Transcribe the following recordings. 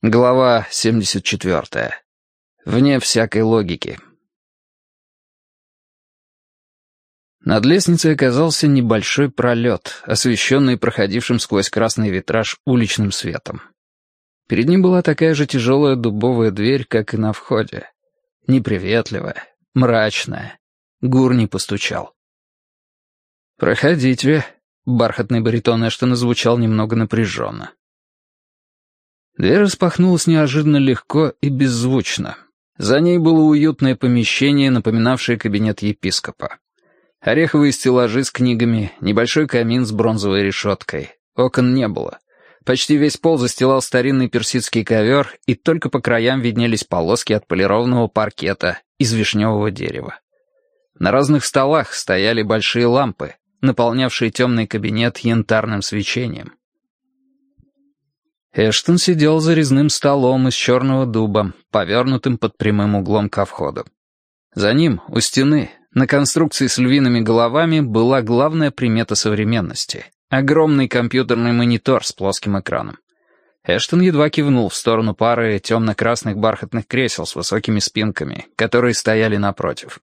Глава 74. Вне всякой логики. Над лестницей оказался небольшой пролет, освещенный проходившим сквозь красный витраж уличным светом. Перед ним была такая же тяжелая дубовая дверь, как и на входе. Неприветливая, мрачная. Гурни постучал. «Проходите», — бархатный баритон Эштона звучал немного напряженно. Дверь распахнулась неожиданно легко и беззвучно. За ней было уютное помещение, напоминавшее кабинет епископа. Ореховые стеллажи с книгами, небольшой камин с бронзовой решеткой. Окон не было. Почти весь пол застилал старинный персидский ковер, и только по краям виднелись полоски отполированного паркета из вишневого дерева. На разных столах стояли большие лампы, наполнявшие темный кабинет янтарным свечением. Эштон сидел за резным столом из черного дуба, повернутым под прямым углом ко входу. За ним, у стены, на конструкции с львиными головами, была главная примета современности — огромный компьютерный монитор с плоским экраном. Эштон едва кивнул в сторону пары темно-красных бархатных кресел с высокими спинками, которые стояли напротив.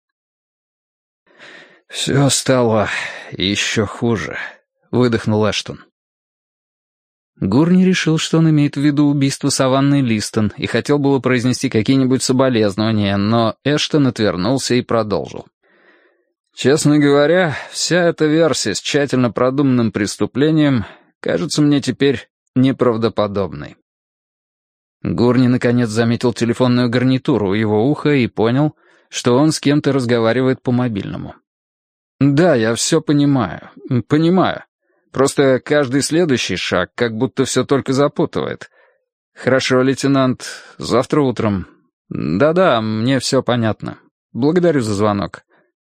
«Все стало еще хуже», — выдохнул Эштон. Гурни решил, что он имеет в виду убийство Саванны Листон, и хотел было произнести какие-нибудь соболезнования, но Эштон отвернулся и продолжил. «Честно говоря, вся эта версия с тщательно продуманным преступлением кажется мне теперь неправдоподобной». Гурни наконец заметил телефонную гарнитуру у его уха и понял, что он с кем-то разговаривает по мобильному. «Да, я все понимаю. Просто каждый следующий шаг как будто все только запутывает. Хорошо, лейтенант, завтра утром. Да-да, мне все понятно. Благодарю за звонок».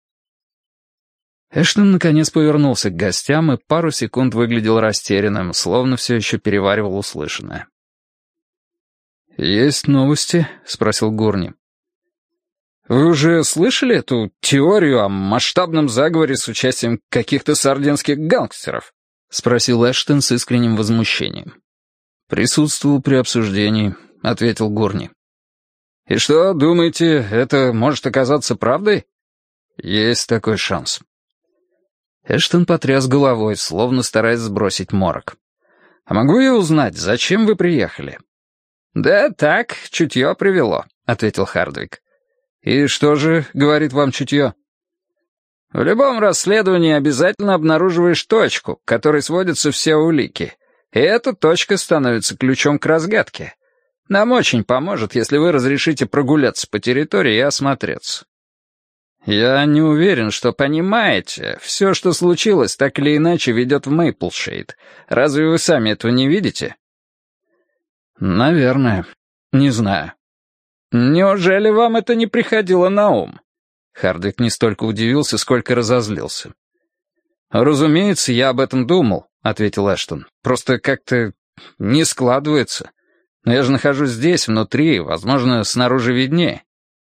Эштон наконец повернулся к гостям и пару секунд выглядел растерянным, словно все еще переваривал услышанное. «Есть новости?» — спросил Гурни. «Вы уже слышали эту теорию о масштабном заговоре с участием каких-то сардинских гангстеров?» — спросил Эштон с искренним возмущением. «Присутствовал при обсуждении», — ответил Гурни. «И что, думаете, это может оказаться правдой?» «Есть такой шанс». Эштон потряс головой, словно стараясь сбросить морок. «А могу я узнать, зачем вы приехали?» «Да так, чутье привело», — ответил Хардвик. «И что же, — говорит вам чутье?» «В любом расследовании обязательно обнаруживаешь точку, к которой сводятся все улики, и эта точка становится ключом к разгадке. Нам очень поможет, если вы разрешите прогуляться по территории и осмотреться». «Я не уверен, что понимаете. Все, что случилось, так или иначе ведет в Мейплшейд. Разве вы сами этого не видите?» «Наверное. Не знаю». «Неужели вам это не приходило на ум?» Хардвик не столько удивился, сколько разозлился. «Разумеется, я об этом думал», — ответил Эштон. «Просто как-то не складывается. Но я же нахожусь здесь, внутри, возможно, снаружи виднее».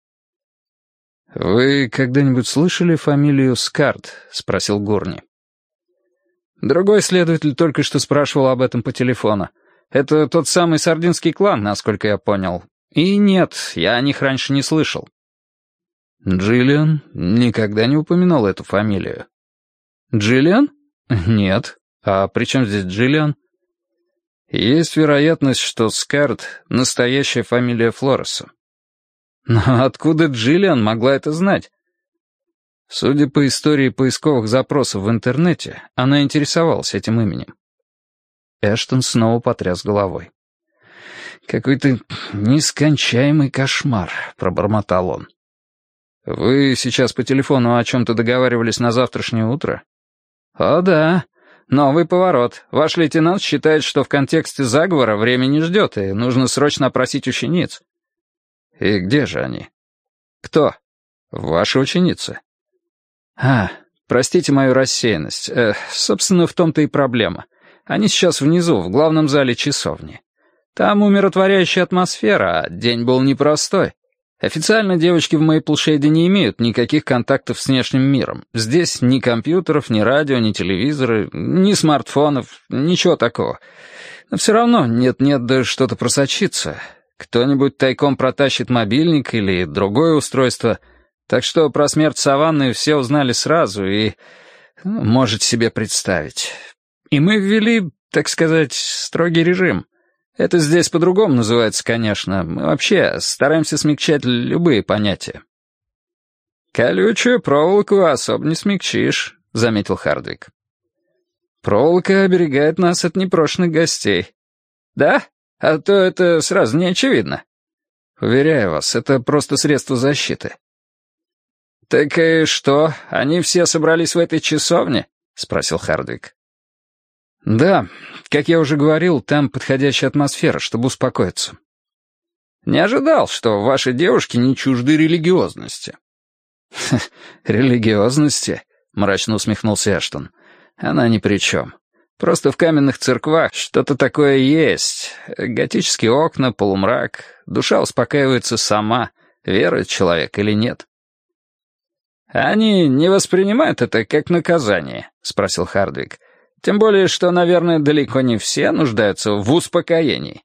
«Вы когда-нибудь слышали фамилию Скард?» — спросил Гурни. Другой следователь только что спрашивал об этом по телефону. Это тот самый сардинский клан, насколько я понял. И нет, я о них раньше не слышал. Джиллиан никогда не упоминал эту фамилию. Джиллиан? Нет. А при чем здесь Джиллиан? Есть вероятность, что Скард — настоящая фамилия Флореса. Но откуда Джиллиан могла это знать? Судя по истории поисковых запросов в интернете, она интересовалась этим именем. Эштон снова потряс головой. «Какой-то нескончаемый кошмар», — пробормотал он. «Вы сейчас по телефону о чем-то договаривались на завтрашнее утро?» «О, да. Новый поворот. Ваш лейтенант считает, что в контексте заговора время не ждет, и нужно срочно опросить учениц». «И где же они?» «Кто?» «Ваши ученицы». Простите мою рассеянность. Собственно, в том-то и проблема. Они сейчас внизу, в главном зале часовни. Там умиротворяющая атмосфера, а день был непростой. Официально девочки в Мейплшейде не имеют никаких контактов с внешним миром. Здесь ни компьютеров, ни радио, ни телевизора, ни смартфонов, ничего такого. Но все равно нет-нет, да что-то просочится. Кто-нибудь тайком протащит мобильник или другое устройство, так что про смерть Саванны все узнали сразу и... можете себе представить. И мы ввели, так сказать, строгий режим. Это здесь по-другому называется, конечно. Мы вообще стараемся смягчать любые понятия. «Колючую проволоку особо не смягчишь», — заметил Хардвик. «Проволока оберегает нас от непрошенных гостей». «Да? А то это сразу не очевидно». «Уверяю вас, это просто средство защиты». «Так и что, они все собрались в этой часовне?» — спросил Хардвик. «Да, как я уже говорил, там подходящая атмосфера, чтобы успокоиться». «Не ожидал, что ваши девушки не чужды религиозности». «Религиозности?» — мрачно усмехнулся Эштон. «Она ни при чем. Просто в каменных церквах что-то такое есть. Готические окна, полумрак. Душа успокаивается сама, верует человек или нет». «Они не воспринимают это как наказание?» — спросил Хардвик. «Тем более, что, наверное, далеко не все нуждаются в успокоении».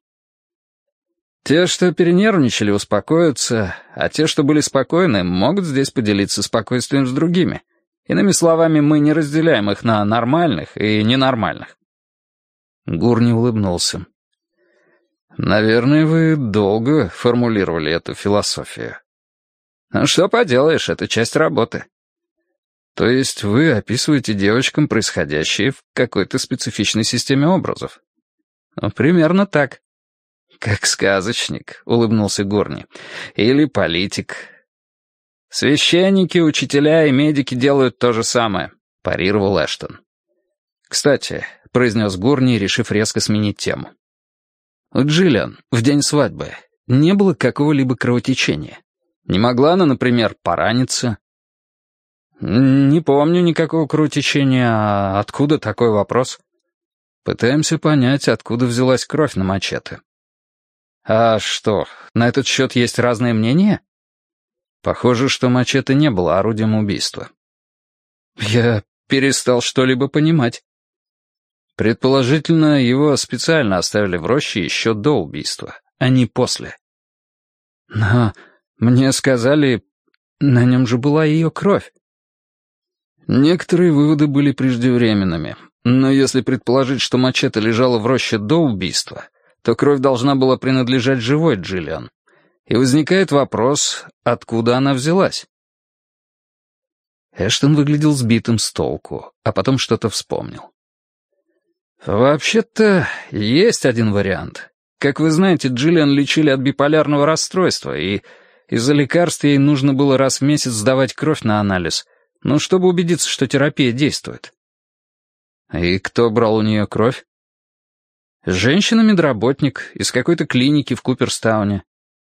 Те, что перенервничали, успокоятся, а те, что были спокойны, могут здесь поделиться спокойствием с другими. Иными словами, мы не разделяем их на нормальных и ненормальных. Гурни улыбнулся. «Наверное, вы долго формулировали эту философию». «Ну, что поделаешь, это часть работы». «То есть вы описываете девочкам происходящее в какой-то специфичной системе образов?» «Ну, примерно так». «Как сказочник», — улыбнулся Гурни. «Или политик». «Священники, учителя и медики делают то же самое», — парировал Эштон. «Кстати», — произнес Гурни, решив резко сменить тему. «У Джиллиан в день свадьбы не было какого-либо кровотечения. Не могла она, например, пораниться?» «Не помню никакого кровотечения. А откуда такой вопрос?» «Пытаемся понять, откуда взялась кровь на мачете». «А что, на этот счет есть разные мнения?» «Похоже, что мачете не было орудием убийства». «Я перестал что-либо понимать». «Предположительно, его специально оставили в роще еще до убийства, а не после». «Но мне сказали, на нем же была ее кровь». Некоторые выводы были преждевременными, но если предположить, что мачете лежала в роще до убийства, то кровь должна была принадлежать живой Джиллиан. И возникает вопрос, откуда она взялась? Эштон выглядел сбитым с толку, а потом что-то вспомнил. «Вообще-то, есть один вариант. Как вы знаете, Джиллиан лечили от биполярного расстройства, и из-за лекарств ей нужно было раз в месяц сдавать кровь на анализ, ну, чтобы убедиться, что терапия действует». «И кто брал у нее кровь?» «Женщина-медработник из какой-то клиники в Куперстауне».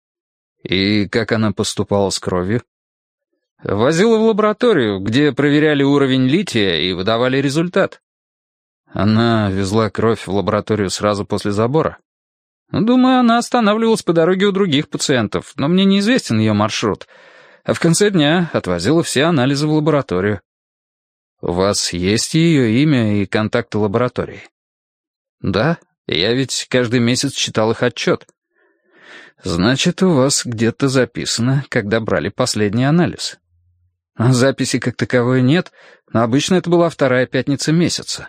«И как она поступала с кровью?» «Возила в лабораторию, где проверяли уровень лития и выдавали результат». «Она везла кровь в лабораторию сразу после забора?» «Думаю, она останавливалась по дороге у других пациентов, но мне неизвестен ее маршрут. А в конце дня отвозила все анализы в лабораторию». «У вас есть ее имя и контакты лаборатории?» «Да, я ведь каждый месяц читал их отчет». «Значит, у вас где-то записано, когда брали последний анализ». «Записи как таковой нет, но обычно это была вторая пятница месяца».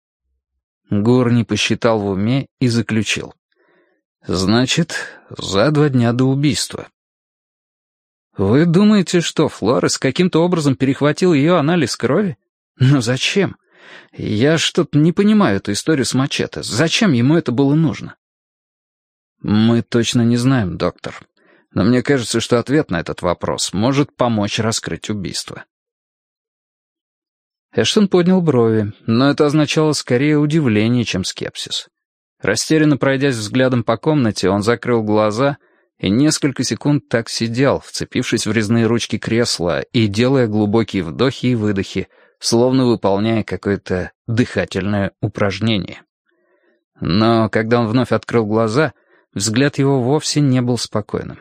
Гурни посчитал в уме и заключил. «Значит, за 2 дня до убийства». «Вы думаете, что Флорес каким-то образом перехватил ее анализ крови? Но зачем? Я что-то не понимаю эту историю с мачете. Зачем ему это было нужно?» «Мы точно не знаем, доктор. Но мне кажется, что ответ на этот вопрос может помочь раскрыть убийство». Эштон поднял брови, но это означало скорее удивление, чем скепсис. Растерянно пройдясь взглядом по комнате, он закрыл глаза и несколько секунд так сидел, вцепившись в резные ручки кресла и делая глубокие вдохи и выдохи, словно выполняя какое-то дыхательное упражнение. Но когда он вновь открыл глаза, взгляд его вовсе не был спокойным.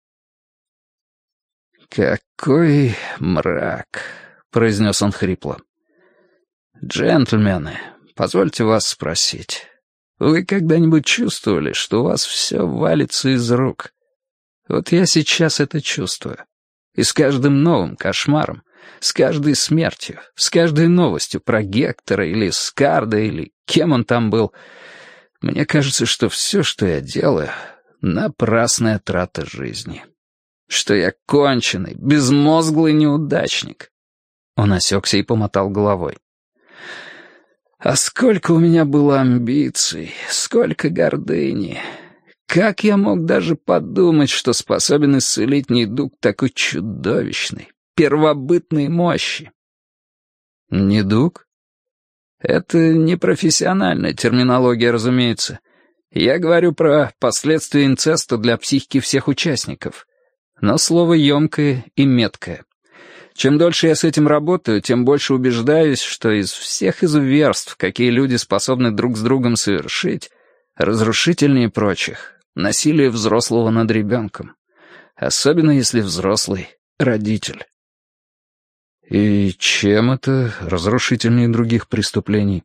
«Какой мрак!» — произнес он хрипло. «Джентльмены, позвольте вас спросить, Вы когда-нибудь чувствовали, что у вас все валится из рук? Вот я сейчас это чувствую. И с каждым новым кошмаром, с каждой смертью, с каждой новостью про Гектора или Скарда, или кем он там был, мне кажется, что все, что я делаю, напрасная трата жизни. Что я конченый, безмозглый неудачник. Он осекся и помотал головой. А сколько у меня было амбиций, сколько гордыни. Как я мог даже подумать, что способен исцелить недуг такой чудовищной, первобытной мощи? Недуг? Это не профессиональная терминология, разумеется. Я говорю про последствия инцеста для психики всех участников. Но слово емкое и меткое. Чем дольше я с этим работаю, тем больше убеждаюсь, что из всех изуверств, какие люди способны друг с другом совершить, разрушительнее прочих — насилие взрослого над ребенком. Особенно если взрослый — родитель. И чем это разрушительнее других преступлений?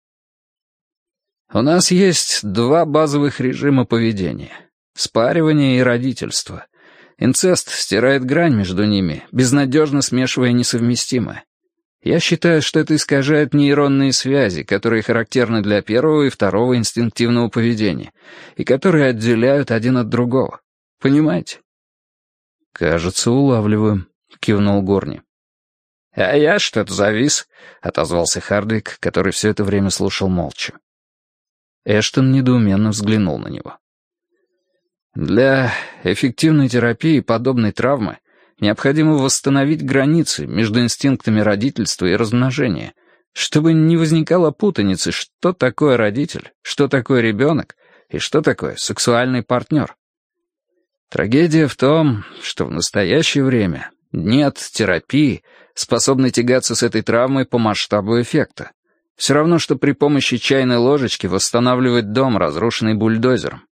У нас есть два базовых режима поведения — спаривание и родительство. Инцест стирает грань между ними, безнадежно смешивая несовместимое. Я считаю, что это искажает нейронные связи, которые характерны для первого и второго инстинктивного поведения, и которые отделяют один от другого. Понимаете? «Кажется, улавливаю», — кивнул Горни. «А я что-то завис», — отозвался Хардвик, который все это время слушал молча. Эштон недоуменно взглянул на него. Для эффективной терапии подобной травмы необходимо восстановить границы между инстинктами родительства и размножения, чтобы не возникало путаницы, что такое родитель, что такое ребенок и что такое сексуальный партнер. Трагедия в том, что в настоящее время нет терапии, способной тягаться с этой травмой по масштабу эффекта. Все равно, что при помощи чайной ложечки восстанавливать дом, разрушенный бульдозером.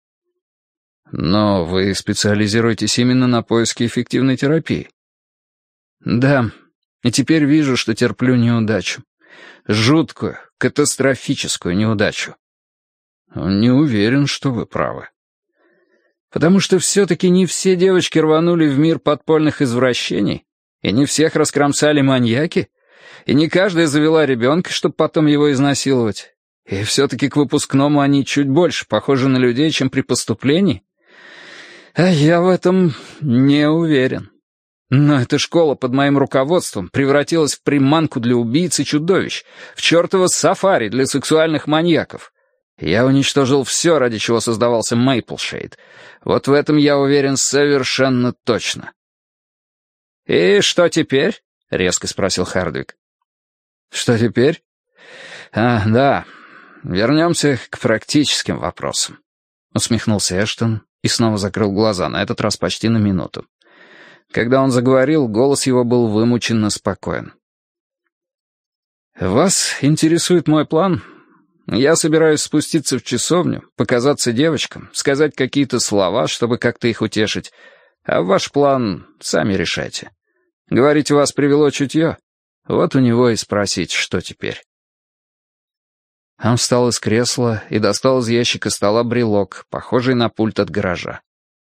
Но вы специализируетесь именно на поиске эффективной терапии. Да, и теперь вижу, что терплю неудачу. Жуткую, катастрофическую неудачу. Не уверен, что вы правы. Потому что все-таки не все девочки рванули в мир подпольных извращений, и не всех раскромсали маньяки, и не каждая завела ребенка, чтобы потом его изнасиловать. И все-таки к выпускному они чуть больше похожи на людей, чем при поступлении. А я в этом не уверен. Но эта школа под моим руководством превратилась в приманку для убийц и чудовищ, в чертово сафари для сексуальных маньяков. Я уничтожил все, ради чего создавался Мейплшейд. Вот в этом я уверен совершенно точно. «И что теперь?» — резко спросил Хардвик. «Что теперь?» Да, вернемся к практическим вопросам», — усмехнулся Эштон и снова закрыл глаза, на этот раз почти на минуту. Когда он заговорил, голос его был вымученно спокоен. «Вас интересует мой план? Я собираюсь спуститься в часовню, показаться девочкам, сказать какие-то слова, чтобы как-то их утешить. А ваш план сами решайте. Говорите, вас привело чутье? Вот у него и спросить, что теперь». Он встал из кресла и достал из ящика стола брелок, похожий на пульт от гаража.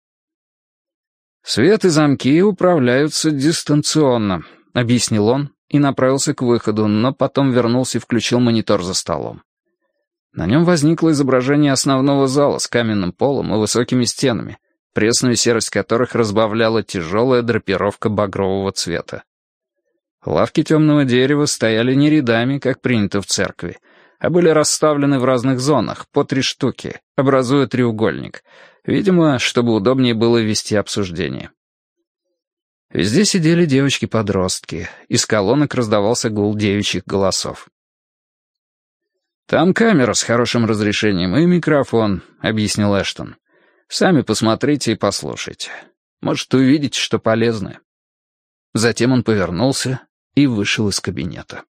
«Свет и замки управляются дистанционно», — объяснил он и направился к выходу, но потом вернулся и включил монитор за столом. На нем возникло изображение основного зала с каменным полом и высокими стенами, пресную серость которых разбавляла тяжелая драпировка багрового цвета. Лавки темного дерева стояли не рядами, как принято в церкви, а были расставлены в разных зонах, по 3 штуки, образуя треугольник, видимо, чтобы удобнее было вести обсуждение. Везде сидели девочки-подростки, из колонок раздавался гул девичьих голосов. «Там камера с хорошим разрешением и микрофон», — объяснил Эштон. «Сами посмотрите и послушайте. Может, увидите, что полезное». Затем он повернулся и вышел из кабинета.